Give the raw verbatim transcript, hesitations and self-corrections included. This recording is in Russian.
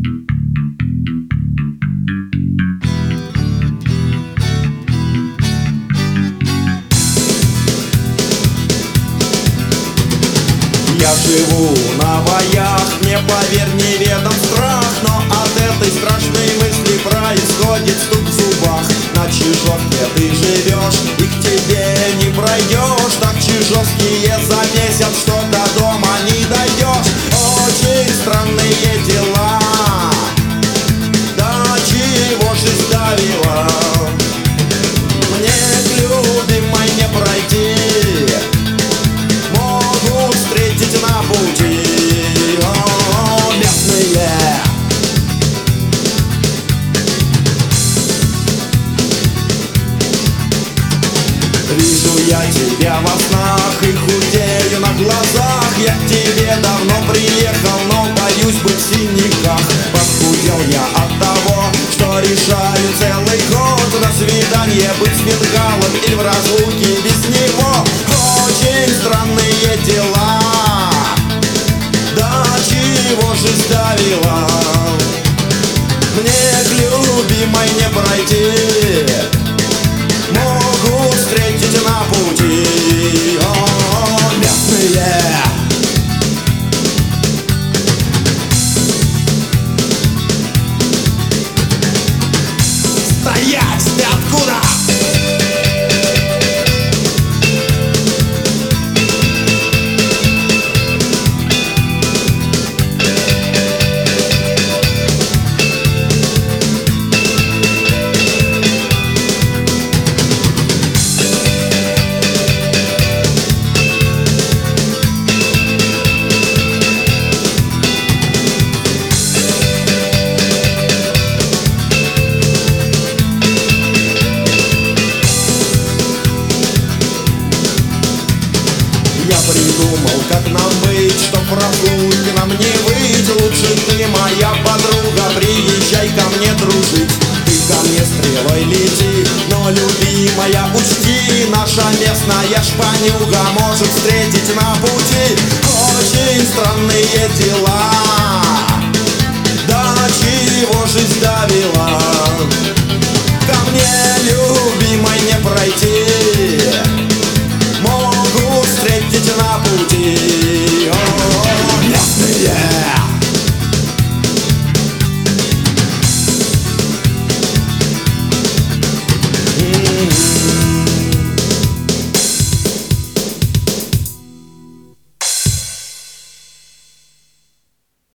Я живу на боях, мне, поверь, неведом страх, но от этой страшной мысли происходит стук в зубах. На Чижовке ты живешь, и к тебе не пройдешь. Так чижовские замесят, что до дома не дойдешь. Очень странные дела, до чего жизнь давила. Мне к любимой не пройти, могут встретить на пути. О, местные. Вижу я тебя во снах и худею на глазах. Я к тебе давно приехал, но боюсь быть в синяках. Похудел я от того, что решаю целый год: на свидание быть с бенгалом или в разлуке без него. Очень странные дела, до чего жизнь давила. Мне к любимой не пройти, могут встретить на пути. О, местные. Стоять! Ты откуда? Я придумал, как нам быть, чтоб разлуки нам не быть. Лучше ты, моя подруга, приезжай ко мне дружить. Ты ко мне стрелой лети, но, любимая, учти, наша местная шпанюга может встретить на пути. Очень странные дела,